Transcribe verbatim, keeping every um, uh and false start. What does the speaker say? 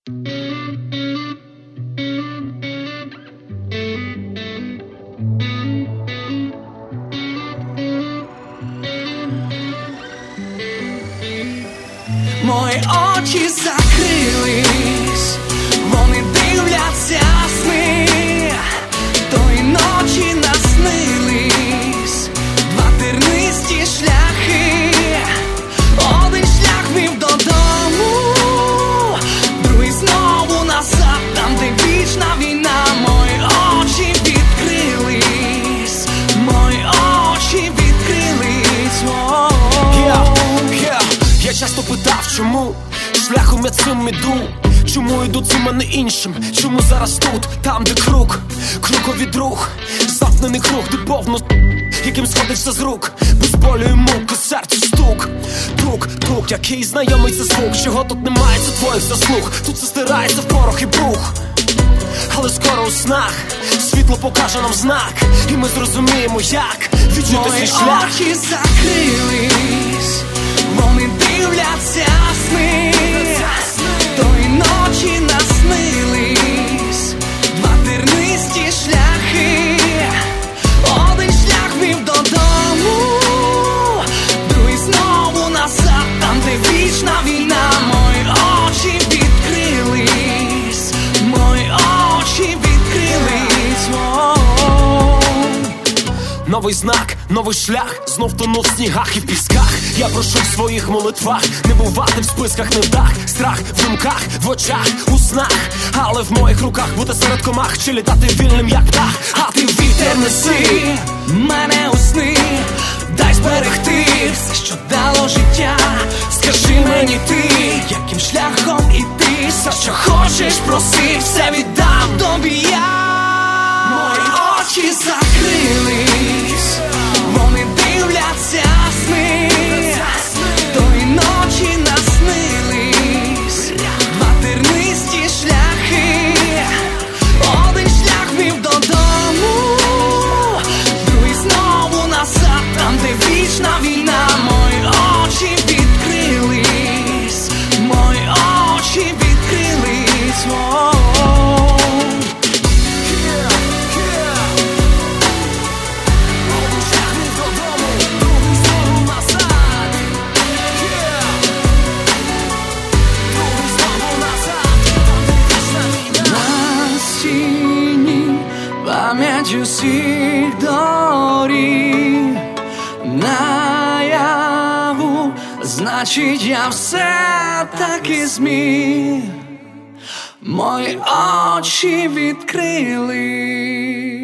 Мої очі закрились, вони дивляться сни, тої ночі наснились два тернисті шляхи. Один шлях вів додому, другий знову назад, там де вічна війна. Мої очі відкрились, мої очі відкрились. yeah, yeah. Я часто питав, чому шляхом я цим іду, чому йду цим, а не іншим, чому зараз тут, там де круг, круговий друг, замкнений круг, де повно яким сходишся з рук, без болю і мук, у серці стук, тук, тук, який знайомий це звук, чого тут немає, це твоїх заслуг, тут все стирається в порох і брух. Але скоро у снах світло покаже нам знак, і ми зрозуміємо, як відчути свій шлях. Мої очі закрились, вони дивляться сни, тої ночі наснились два тернисті шляхи. Один шлях вів додому, другий знову назад, там де вічна війна. Мої очі відкрились, мої очі відкрились. Новий знак, новий шлях, знов тону в снігах і в пісках. Я прошу в своїх молитвах не бувати в списках невдах. Страх в думках, в очах, у снах, але в моїх руках бути серед комах чи літати вільним, як птах. А ти вітер неси мене у сни, дай зберегти все, що дало життя. Скажи мені ти, яким шляхом іти, все, що хочеш, проси, все віддам тобі я. Мої очі закрились, вони дивляться сни, тої ночі наснились два тернисті шляхи. Один шлях вів додому, другий знову назад, там де вічна війна. Мої очі відкрились, мої очі відкрились. Пам'ять усіх доріг наяву, значить я все таки зміг. Мої очі відкрили.